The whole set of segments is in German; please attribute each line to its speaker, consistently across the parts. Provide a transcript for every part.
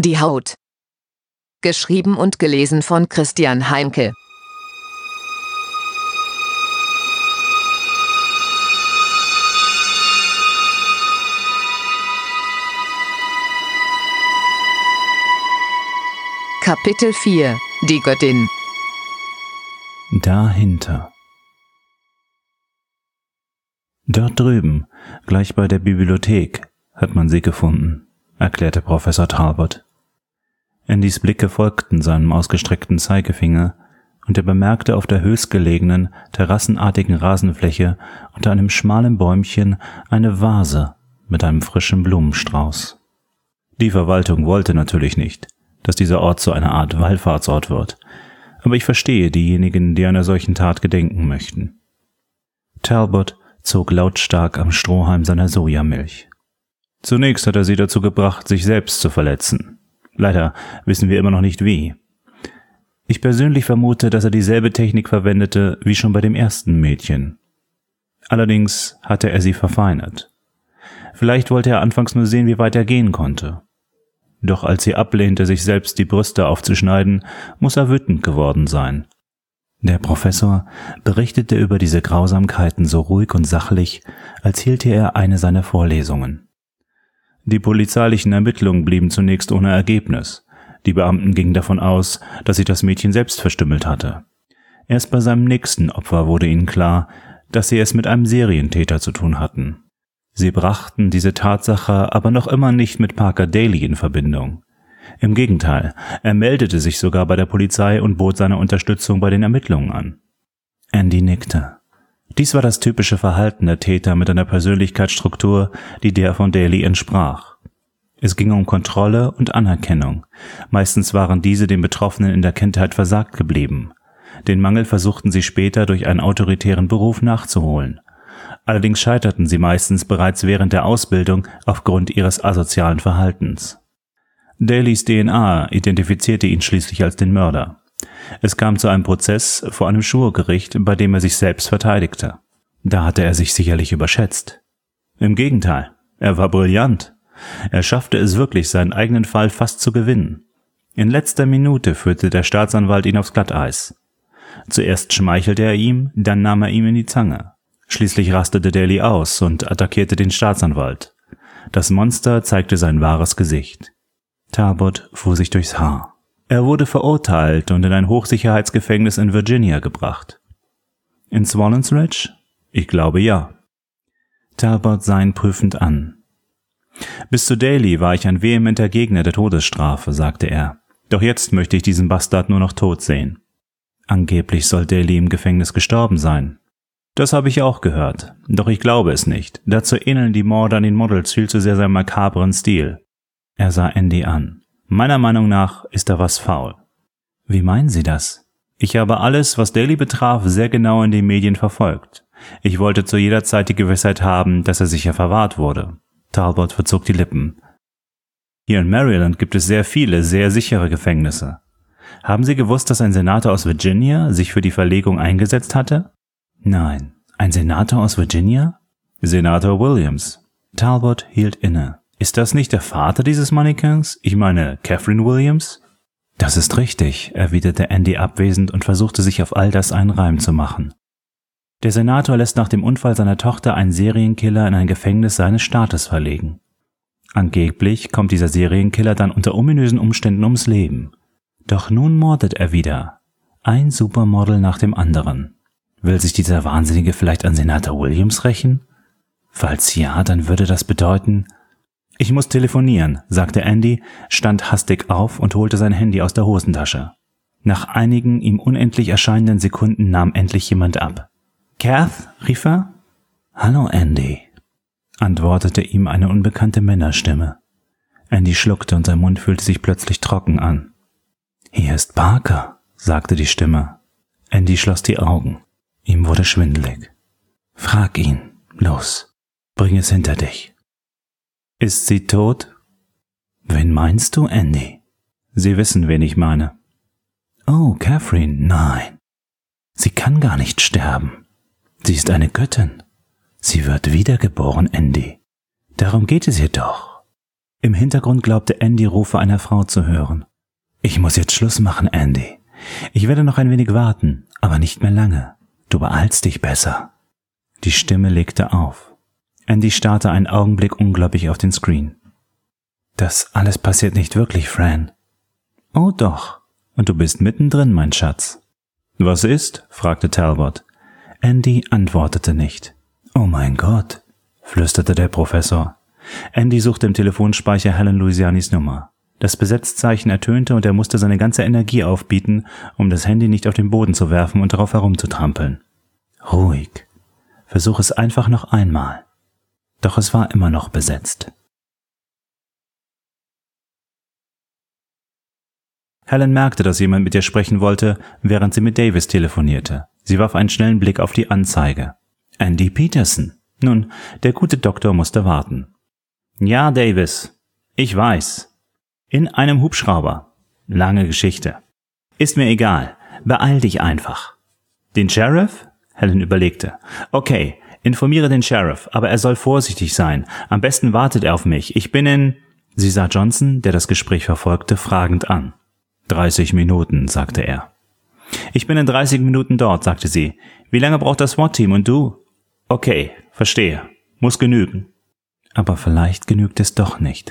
Speaker 1: Die Haut. Geschrieben und gelesen von Christian Heinke. Kapitel 4 – Die Göttin.
Speaker 2: Dahinter. Dort drüben, gleich bei der Bibliothek, hat man sie gefunden, erklärte Professor Talbot. Andys Blicke folgten seinem ausgestreckten Zeigefinger, und er bemerkte auf der höchstgelegenen, terrassenartigen Rasenfläche unter einem schmalen Bäumchen eine Vase mit einem frischen Blumenstrauß. Die Verwaltung wollte natürlich nicht, dass dieser Ort zu einer Art Wallfahrtsort wird, aber ich verstehe diejenigen, die einer solchen Tat gedenken möchten. Talbot zog lautstark am Strohhalm seiner Sojamilch. Zunächst hat er sie dazu gebracht, sich selbst zu verletzen. Leider wissen wir immer noch nicht wie. Ich persönlich vermute, dass er dieselbe Technik verwendete wie schon bei dem ersten Mädchen. Allerdings hatte er sie verfeinert. Vielleicht wollte er anfangs nur sehen, wie weit er gehen konnte. Doch als sie ablehnte, sich selbst die Brüste aufzuschneiden, muss er wütend geworden sein. Der Professor berichtete über diese Grausamkeiten so ruhig und sachlich, als hielte er eine seiner Vorlesungen. Die polizeilichen Ermittlungen blieben zunächst ohne Ergebnis. Die Beamten gingen davon aus, dass sich das Mädchen selbst verstümmelt hatte. Erst bei seinem nächsten Opfer wurde ihnen klar, dass sie es mit einem Serientäter zu tun hatten. Sie brachten diese Tatsache aber noch immer nicht mit Parker Daly in Verbindung. Im Gegenteil, er meldete sich sogar bei der Polizei und bot seine Unterstützung bei den Ermittlungen an. Andy nickte. Dies war das typische Verhalten der Täter mit einer Persönlichkeitsstruktur, die der von Daly entsprach. Es ging um Kontrolle und Anerkennung. Meistens waren diese den Betroffenen in der Kindheit versagt geblieben. Den Mangel versuchten sie später durch einen autoritären Beruf nachzuholen. Allerdings scheiterten sie meistens bereits während der Ausbildung aufgrund ihres asozialen Verhaltens. Dalys DNA identifizierte ihn schließlich als den Mörder. Es kam zu einem Prozess vor einem Schwurgericht, bei dem er sich selbst verteidigte. Da hatte er sich sicherlich überschätzt. Im Gegenteil, er war brillant. Er schaffte es wirklich, seinen eigenen Fall fast zu gewinnen. In letzter Minute führte der Staatsanwalt ihn aufs Glatteis. Zuerst schmeichelte er ihm, dann nahm er ihm in die Zange. Schließlich rastete Daly aus und attackierte den Staatsanwalt. Das Monster zeigte sein wahres Gesicht. Talbot fuhr sich durchs Haar. Er wurde verurteilt und in ein Hochsicherheitsgefängnis in Virginia gebracht. In Swallens Ridge? Ich glaube ja. Talbot sah ihn prüfend an. Bis zu Daly war ich ein vehementer Gegner der Todesstrafe, sagte er. Doch jetzt möchte ich diesen Bastard nur noch tot sehen. Angeblich soll Daly im Gefängnis gestorben sein. Das habe ich auch gehört, doch ich glaube es nicht. Dazu ähneln die Morde an den Models viel zu sehr seinem makabren Stil. Er sah Andy an. Meiner Meinung nach ist da was faul. Wie meinen Sie das? Ich habe alles, was Daly betraf, sehr genau in den Medien verfolgt. Ich wollte zu jeder Zeit die Gewissheit haben, dass er sicher verwahrt wurde. Talbot verzog die Lippen. Hier in Maryland gibt es sehr viele, sehr sichere Gefängnisse. Haben Sie gewusst, dass ein Senator aus Virginia sich für die Verlegung eingesetzt hatte? Nein. Ein Senator aus Virginia? Senator Williams. Talbot hielt inne. Ist das nicht der Vater dieses Mannequins? Ich meine, Catherine Williams? Das ist richtig, erwiderte Andy abwesend und versuchte sich auf all das einen Reim zu machen. Der Senator lässt nach dem Unfall seiner Tochter einen Serienkiller in ein Gefängnis seines Staates verlegen. Angeblich kommt dieser Serienkiller dann unter ominösen Umständen ums Leben. Doch nun mordet er wieder. Ein Supermodel nach dem anderen. Will sich dieser Wahnsinnige vielleicht an Senator Williams rächen? Falls ja, dann würde das bedeuten... Ich muss telefonieren, sagte Andy, stand hastig auf und holte sein Handy aus der Hosentasche. Nach einigen ihm unendlich erscheinenden Sekunden nahm endlich jemand ab. »Kath?« rief er. »Hallo, Andy«, antwortete ihm eine unbekannte Männerstimme. Andy schluckte und sein Mund fühlte sich plötzlich trocken an. »Hier ist Parker«, sagte die Stimme. Andy schloss die Augen. Ihm wurde schwindelig. »Frag ihn. Los, bring es hinter dich.« »Ist sie tot?« »Wen meinst du, Andy?« »Sie wissen, wen ich meine.« »Oh, Catherine, nein. Sie kann gar nicht sterben. Sie ist eine Göttin. Sie wird wiedergeboren, Andy. Darum geht es ihr doch. Im Hintergrund glaubte Andy Rufe einer Frau zu hören. »Ich muss jetzt Schluss machen, Andy. Ich werde noch ein wenig warten, aber nicht mehr lange. Du beeilst dich besser.« Die Stimme legte auf. Andy starrte einen Augenblick ungläubig auf den Screen. »Das alles passiert nicht wirklich, Fran.« »Oh doch. Und du bist mittendrin, mein Schatz.« »Was ist?« fragte Talbot. Andy antwortete nicht. »Oh mein Gott«, flüsterte der Professor. Andy suchte im Telefonspeicher Helen Louisianis Nummer. Das Besetzzeichen ertönte und er musste seine ganze Energie aufbieten, um das Handy nicht auf den Boden zu werfen und darauf herumzutrampeln. Ruhig. Versuch es einfach noch einmal. Doch es war immer noch besetzt. Helen merkte, dass jemand mit ihr sprechen wollte, während sie mit Davis telefonierte. Sie warf einen schnellen Blick auf die Anzeige. Andy Peterson. Nun, der gute Doktor musste warten. »Ja, Davis. Ich weiß. In einem Hubschrauber. Lange Geschichte. Ist mir egal. Beeil dich einfach.« »Den Sheriff?« Helen überlegte. »Okay, informiere den Sheriff, aber er soll vorsichtig sein. Am besten wartet er auf mich. Ich bin in...« Sie sah Johnson, der das Gespräch verfolgte, fragend an. 30 Minuten, sagte er. »Ich bin in 30 Minuten dort«, sagte sie. »Wie lange braucht das SWAT-Team und du?« »Okay, verstehe. Muss genügen.« Aber vielleicht genügt es doch nicht.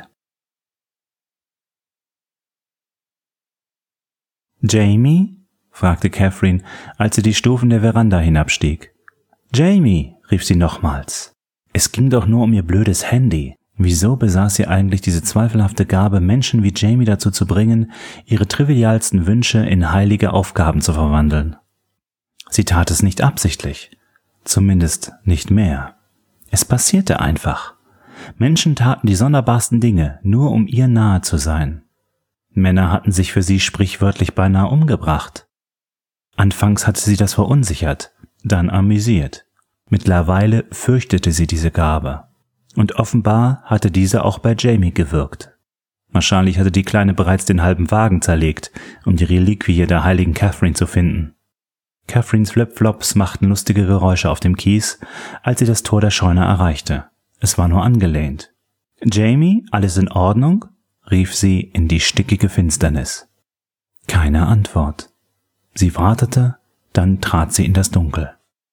Speaker 2: »Jamie?« fragte Catherine, als sie die Stufen der Veranda hinabstieg. »Jamie«, rief sie nochmals. Es ging doch nur um ihr blödes Handy. Wieso besaß sie eigentlich diese zweifelhafte Gabe, Menschen wie Jamie dazu zu bringen, ihre trivialsten Wünsche in heilige Aufgaben zu verwandeln? Sie tat es nicht absichtlich. Zumindest nicht mehr. Es passierte einfach. Menschen taten die sonderbarsten Dinge, nur um ihr nahe zu sein. Männer hatten sich für sie sprichwörtlich beinahe umgebracht. Anfangs hatte sie das verunsichert, dann amüsiert. Mittlerweile fürchtete sie diese Gabe. Und offenbar hatte diese auch bei Jamie gewirkt. Wahrscheinlich hatte die Kleine bereits den halben Wagen zerlegt, um die Reliquie der heiligen Catherine zu finden. Catherines Flipflops machten lustige Geräusche auf dem Kies, als sie das Tor der Scheune erreichte. Es war nur angelehnt. »Jamie, alles in Ordnung?« rief sie in die stickige Finsternis. Keine Antwort. Sie wartete, dann trat sie in das Dunkel.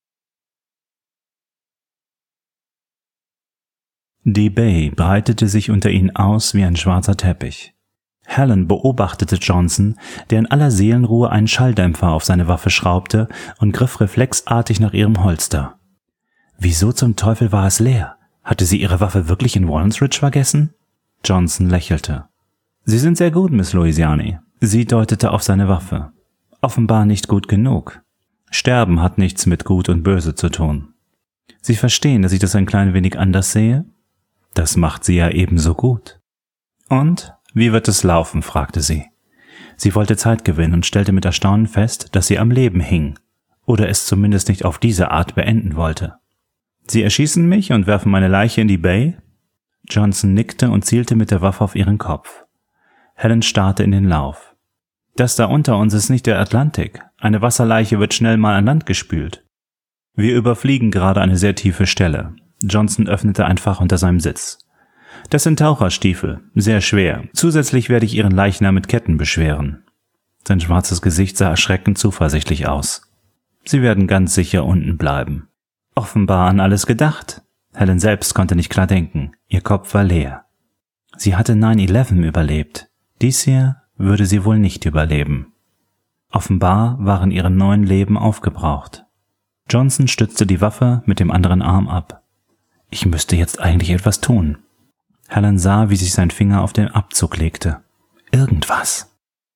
Speaker 2: Die Bay breitete sich unter ihnen aus wie ein schwarzer Teppich. Helen beobachtete Johnson, der in aller Seelenruhe einen Schalldämpfer auf seine Waffe schraubte und griff reflexartig nach ihrem Holster. Wieso zum Teufel war es leer? Hatte sie ihre Waffe wirklich in Wallensridge vergessen? Johnson lächelte. »Sie sind sehr gut, Miss Louisiani.« Sie deutete auf seine Waffe. »Offenbar nicht gut genug. Sterben hat nichts mit Gut und Böse zu tun. Sie verstehen, dass ich das ein klein wenig anders sehe? Das macht sie ja ebenso gut.« »Und, wie wird es laufen?« fragte sie. Sie wollte Zeit gewinnen und stellte mit Erstaunen fest, dass sie am Leben hing, oder es zumindest nicht auf diese Art beenden wollte. »Sie erschießen mich und werfen meine Leiche in die Bay?« Johnson nickte und zielte mit der Waffe auf ihren Kopf. Helen starrte in den Lauf. »Das da unter uns ist nicht der Atlantik. Eine Wasserleiche wird schnell mal an Land gespült. Wir überfliegen gerade eine sehr tiefe Stelle.« Johnson öffnete ein Fach unter seinem Sitz. »Das sind Taucherstiefel, sehr schwer. Zusätzlich werde ich Ihren Leichnam mit Ketten beschweren.« Sein schwarzes Gesicht sah erschreckend zuversichtlich aus. »Sie werden ganz sicher unten bleiben.« Offenbar an alles gedacht. Helen selbst konnte nicht klar denken. Ihr Kopf war leer. Sie hatte 9/11 überlebt. Dies hier würde sie wohl nicht überleben. Offenbar waren ihre 9 Leben aufgebraucht. Johnson stützte die Waffe mit dem anderen Arm ab. »Ich müsste jetzt eigentlich etwas tun.« Helen sah, wie sich sein Finger auf den Abzug legte. Irgendwas.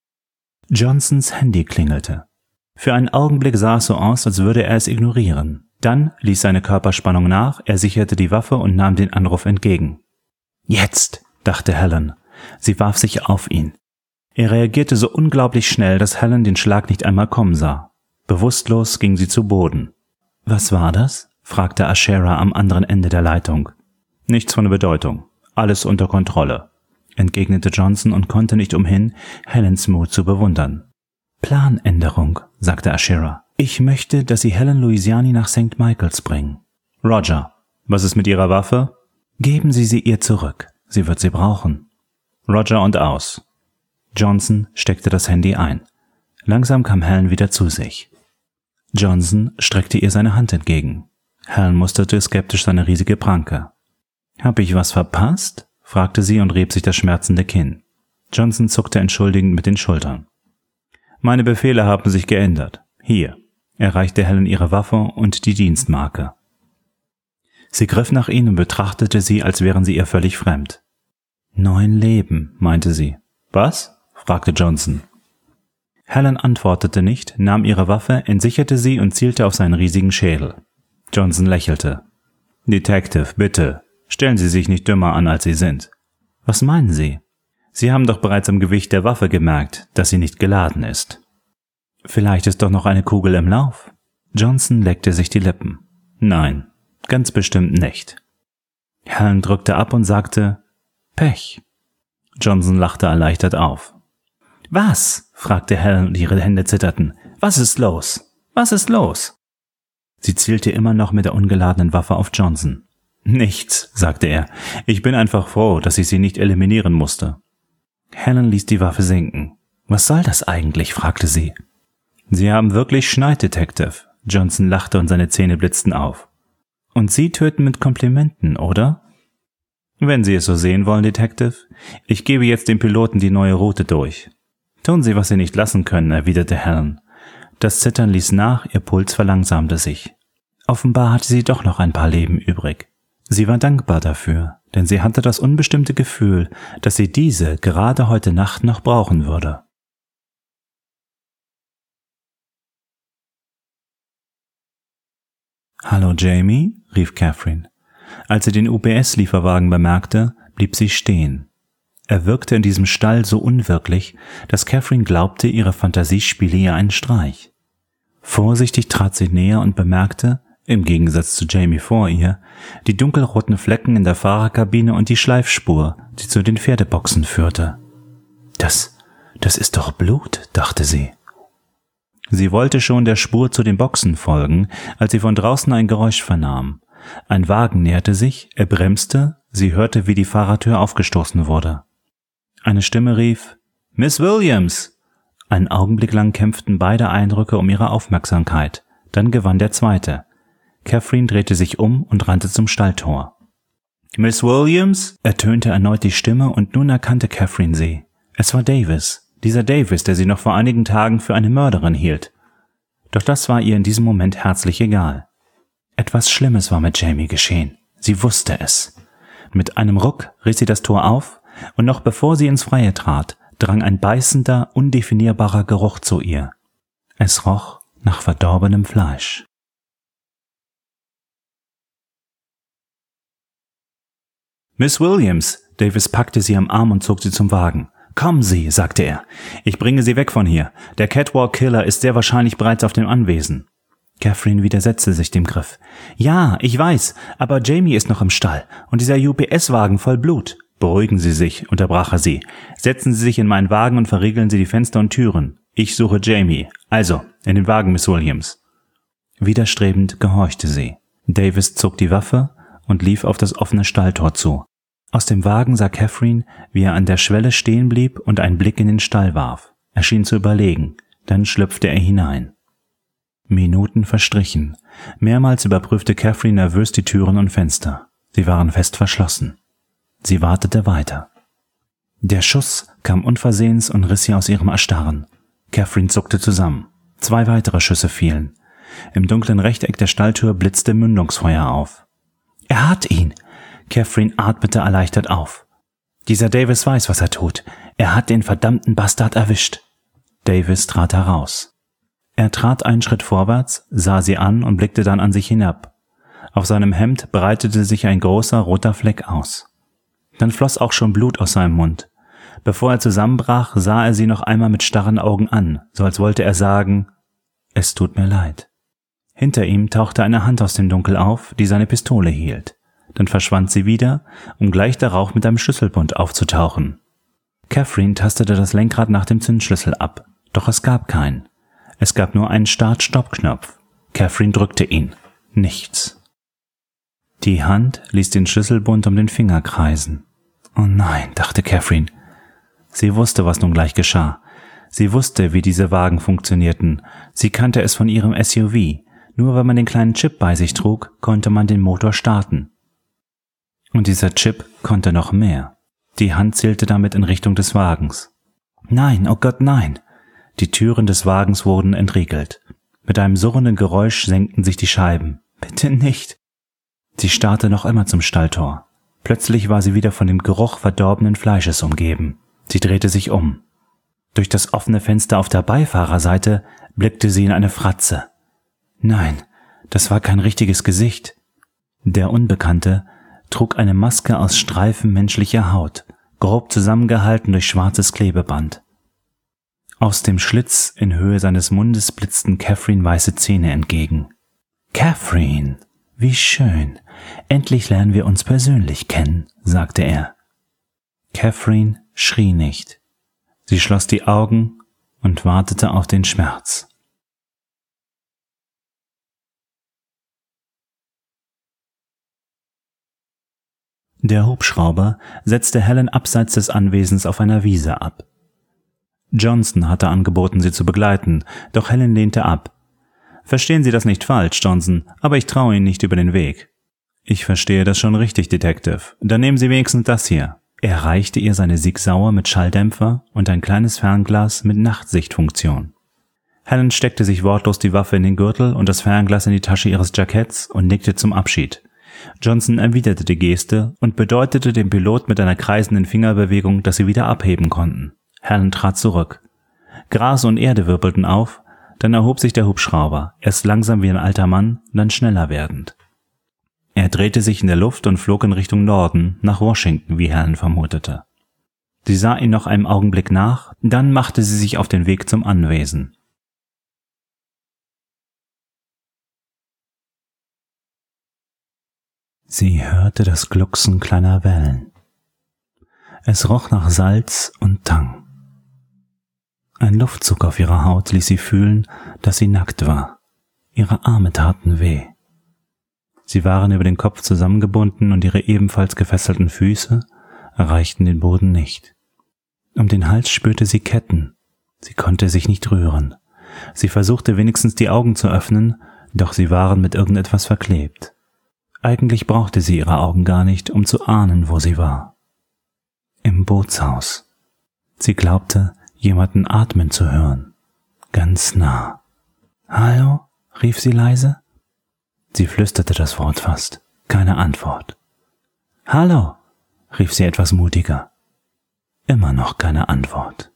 Speaker 2: Johnsons Handy klingelte. Für einen Augenblick sah es so aus, als würde er es ignorieren. Dann ließ seine Körperspannung nach, er sicherte die Waffe und nahm den Anruf entgegen. »Jetzt«, dachte Helen. Sie warf sich auf ihn. Er reagierte so unglaublich schnell, dass Helen den Schlag nicht einmal kommen sah. Bewusstlos ging sie zu Boden. »Was war das?« fragte Ashera am anderen Ende der Leitung. »Nichts von Bedeutung. Alles unter Kontrolle«, entgegnete Johnson und konnte nicht umhin, Helens Mut zu bewundern. »Planänderung«, sagte Ashera. »Ich möchte, dass Sie Helen Louisiani nach St. Michaels bringen.« »Roger. Was ist mit Ihrer Waffe?« »Geben Sie sie ihr zurück. Sie wird sie brauchen.« Roger und aus. Johnson steckte das Handy ein. Langsam kam Helen wieder zu sich. Johnson streckte ihr seine Hand entgegen. Helen musterte skeptisch seine riesige Pranke. »Hab ich was verpasst?« fragte sie und rieb sich das schmerzende Kinn. Johnson zuckte entschuldigend mit den Schultern. »Meine Befehle haben sich geändert. Hier.« Er reichte Helen ihre Waffe und die Dienstmarke. Sie griff nach ihnen und betrachtete sie, als wären sie ihr völlig fremd. »9 Leben«, meinte sie. »Was?« fragte Johnson. Helen antwortete nicht, nahm ihre Waffe, entsicherte sie und zielte auf seinen riesigen Schädel. Johnson lächelte. »Detective, bitte, stellen Sie sich nicht dümmer an, als Sie sind.« »Was meinen Sie? Sie haben doch bereits am Gewicht der Waffe gemerkt, dass sie nicht geladen ist.« »Vielleicht ist doch noch eine Kugel im Lauf?« Johnson leckte sich die Lippen. »Nein, ganz bestimmt nicht.« Helen drückte ab und sagte, »Pech.« Johnson lachte erleichtert auf. »Was?« fragte Helen und ihre Hände zitterten. »Was ist los? Was ist los?« Sie zielte immer noch mit der ungeladenen Waffe auf Johnson. »Nichts«, sagte er. »Ich bin einfach froh, dass ich sie nicht eliminieren musste.« Helen ließ die Waffe sinken. »Was soll das eigentlich?« fragte sie. »Sie haben wirklich Schneid, Detective.« Johnson lachte und seine Zähne blitzten auf. »Und Sie töten mit Komplimenten, oder?« »Wenn Sie es so sehen wollen, Detective. Ich gebe jetzt dem Piloten die neue Route durch.« »Tun Sie, was Sie nicht lassen können«, erwiderte Helen. Das Zittern ließ nach, ihr Puls verlangsamte sich. Offenbar hatte sie doch noch ein paar Leben übrig. Sie war dankbar dafür, denn sie hatte das unbestimmte Gefühl, dass sie diese gerade heute Nacht noch brauchen würde. »Hallo, Jamie«, rief Catherine. Als sie den UPS-Lieferwagen bemerkte, blieb sie stehen. Er wirkte in diesem Stall so unwirklich, dass Catherine glaubte, ihre Fantasie spiele ihr einen Streich. Vorsichtig trat sie näher und bemerkte, im Gegensatz zu Jamie vor ihr, die dunkelroten Flecken in der Fahrerkabine und die Schleifspur, die zu den Pferdeboxen führte. Das ist doch Blut«, dachte sie. Sie wollte schon der Spur zu den Boxen folgen, als sie von draußen ein Geräusch vernahm. Ein Wagen näherte sich, er bremste, sie hörte, wie die Fahrertür aufgestoßen wurde. Eine Stimme rief, »Miss Williams!« Einen Augenblick lang kämpften beide Eindrücke um ihre Aufmerksamkeit. Dann gewann der zweite. Catherine drehte sich um und rannte zum Stalltor. »Miss Williams?« ertönte erneut die Stimme und nun erkannte Catherine sie. Es war Davis, dieser Davis, der sie noch vor einigen Tagen für eine Mörderin hielt. Doch das war ihr in diesem Moment herzlich egal. Etwas Schlimmes war mit Jamie geschehen. Sie wusste es. Mit einem Ruck riss sie das Tor auf, und noch bevor sie ins Freie trat, drang ein beißender, undefinierbarer Geruch zu ihr. Es roch nach verdorbenem Fleisch. »Miss Williams«, Davis packte sie am Arm und zog sie zum Wagen. »Kommen Sie«, sagte er. »Ich bringe Sie weg von hier. Der Catwalk-Killer ist sehr wahrscheinlich bereits auf dem Anwesen.« Catherine widersetzte sich dem Griff. »Ja, ich weiß, aber Jamie ist noch im Stall und dieser UPS-Wagen voll Blut.« »Beruhigen Sie sich«, unterbrach er sie. »Setzen Sie sich in meinen Wagen und verriegeln Sie die Fenster und Türen. Ich suche Jamie. Also, in den Wagen, Miss Williams.« Widerstrebend gehorchte sie. Davis zog die Waffe und lief auf das offene Stalltor zu. Aus dem Wagen sah Catherine, wie er an der Schwelle stehen blieb und einen Blick in den Stall warf. Er schien zu überlegen. Dann schlüpfte er hinein. Minuten verstrichen. Mehrmals überprüfte Catherine nervös die Türen und Fenster. Sie waren fest verschlossen. Sie wartete weiter. Der Schuss kam unversehens und riss sie aus ihrem Erstarren. Catherine zuckte zusammen. 2 weitere Schüsse fielen. Im dunklen Rechteck der Stalltür blitzte Mündungsfeuer auf. »Er hat ihn!« Catherine atmete erleichtert auf. »Dieser Davis weiß, was er tut. Er hat den verdammten Bastard erwischt.« Davis trat heraus. Er trat einen Schritt vorwärts, sah sie an und blickte dann an sich hinab. Auf seinem Hemd breitete sich ein großer roter Fleck aus. Dann floss auch schon Blut aus seinem Mund. Bevor er zusammenbrach, sah er sie noch einmal mit starren Augen an, so als wollte er sagen, »Es tut mir leid.« Hinter ihm tauchte eine Hand aus dem Dunkel auf, die seine Pistole hielt. Dann verschwand sie wieder, um gleich darauf mit einem Schlüsselbund aufzutauchen. Catherine tastete das Lenkrad nach dem Zündschlüssel ab, doch es gab keinen. Es gab nur einen Start-Stopp-Knopf. Catherine drückte ihn. Nichts. Die Hand ließ den Schlüsselbund um den Finger kreisen. »Oh nein«, dachte Catherine, Sie wusste, was nun gleich geschah. Sie wusste, wie diese Wagen funktionierten. Sie kannte es von ihrem SUV. Nur wenn man den kleinen Chip bei sich trug, konnte man den Motor starten. Und dieser Chip konnte noch mehr. Die Hand zählte damit in Richtung des Wagens. Nein, oh Gott, nein! Die Türen des Wagens wurden entriegelt. Mit einem surrenden Geräusch senkten sich die Scheiben. Bitte nicht! Sie starrte noch immer zum Stalltor. Plötzlich war sie wieder von dem Geruch verdorbenen Fleisches umgeben. Sie drehte sich um. Durch das offene Fenster auf der Beifahrerseite blickte sie in eine Fratze. Nein, das war kein richtiges Gesicht. Der Unbekannte trug eine Maske aus Streifen menschlicher Haut, grob zusammengehalten durch schwarzes Klebeband. Aus dem Schlitz in Höhe seines Mundes blitzten Catherine weiße Zähne entgegen. »Catherine, wie schön. Endlich lernen wir uns persönlich kennen«, sagte er. Catherine schrie nicht. Sie schloss die Augen und wartete auf den Schmerz. Der Hubschrauber setzte Helen abseits des Anwesens auf einer Wiese ab. Johnson hatte angeboten, sie zu begleiten, doch Helen lehnte ab. »Verstehen Sie das nicht falsch, Johnson, aber ich traue Ihnen nicht über den Weg.« »Ich verstehe das schon richtig, Detective. Dann nehmen Sie wenigstens das hier.« Er reichte ihr seine Sig Sauer mit Schalldämpfer und ein kleines Fernglas mit Nachtsichtfunktion. Helen steckte sich wortlos die Waffe in den Gürtel und das Fernglas in die Tasche ihres Jacketts und nickte zum Abschied. Johnson erwiderte die Geste und bedeutete dem Pilot mit einer kreisenden Fingerbewegung, dass sie wieder abheben konnten. Helen trat zurück. Gras und Erde wirbelten auf, dann erhob sich der Hubschrauber, erst langsam wie ein alter Mann, dann schneller werdend. Er drehte sich in der Luft und flog in Richtung Norden, nach Washington, wie Helen vermutete. Sie sah ihn noch einen Augenblick nach, dann machte sie sich auf den Weg zum Anwesen. Sie hörte das Glucksen kleiner Wellen. Es roch nach Salz und Tang. Ein Luftzug auf ihrer Haut ließ sie fühlen, dass sie nackt war. Ihre Arme taten weh. Sie waren über den Kopf zusammengebunden und ihre ebenfalls gefesselten Füße erreichten den Boden nicht. Um den Hals spürte sie Ketten. Sie konnte sich nicht rühren. Sie versuchte wenigstens die Augen zu öffnen, doch sie waren mit irgendetwas verklebt. Eigentlich brauchte sie ihre Augen gar nicht, um zu ahnen, wo sie war. Im Bootshaus. Sie glaubte, jemanden atmen zu hören. Ganz nah. »Hallo?« rief sie leise. Sie flüsterte das Wort fast. Keine Antwort. »Hallo?« rief sie etwas mutiger. Immer noch keine Antwort.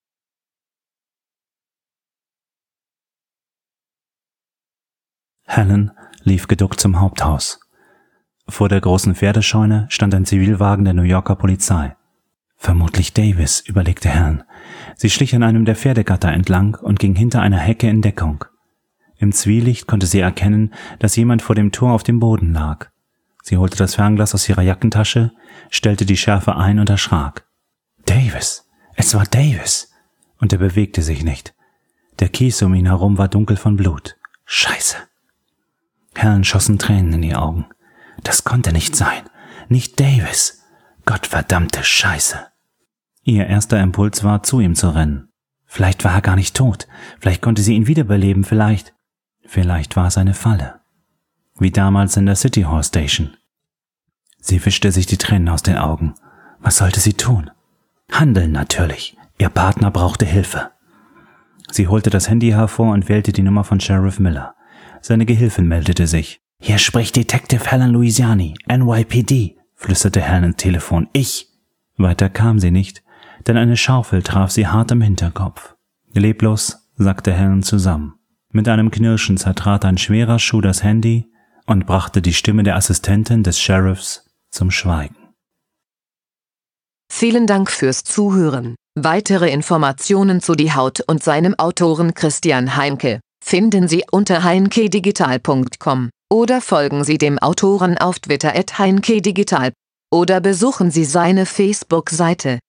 Speaker 2: Helen lief geduckt zum Haupthaus. Vor der großen Pferdescheune stand ein Zivilwagen der New Yorker Polizei. Vermutlich Davis, überlegte Helen. Sie schlich an einem der Pferdegatter entlang und ging hinter einer Hecke in Deckung. Im Zwielicht konnte sie erkennen, dass jemand vor dem Tor auf dem Boden lag. Sie holte das Fernglas aus ihrer Jackentasche, stellte die Schärfe ein und erschrak. Davis! Es war Davis! Und er bewegte sich nicht. Der Kies um ihn herum war dunkel von Blut. Scheiße! Helen schossen Tränen in die Augen. Das konnte nicht sein. Nicht Davis. Gottverdammte Scheiße. Ihr erster Impuls war, zu ihm zu rennen. Vielleicht war er gar nicht tot. Vielleicht konnte sie ihn wiederbeleben. Vielleicht war es eine Falle. Wie damals in der City Hall Station. Sie wischte sich die Tränen aus den Augen. Was sollte sie tun? Handeln natürlich. Ihr Partner brauchte Hilfe. Sie holte das Handy hervor und wählte die Nummer von Sheriff Miller. Seine Gehilfin meldete sich. »Hier spricht Detective Helen Louisiani, NYPD«, flüsterte Helen ins Telefon. »Ich!« Weiter kam sie nicht, denn eine Schaufel traf sie hart im Hinterkopf. Leblos sackte Helen zusammen. Mit einem Knirschen zertrat ein schwerer Schuh das Handy und brachte die Stimme der Assistentin des Sheriffs zum Schweigen.
Speaker 1: Vielen Dank fürs Zuhören. Weitere Informationen zu Die Haut und seinem Autoren Christian Heimke finden Sie unter heinkedigital.com oder folgen Sie dem Autoren auf Twitter @heinkedigital oder besuchen Sie seine Facebook-Seite.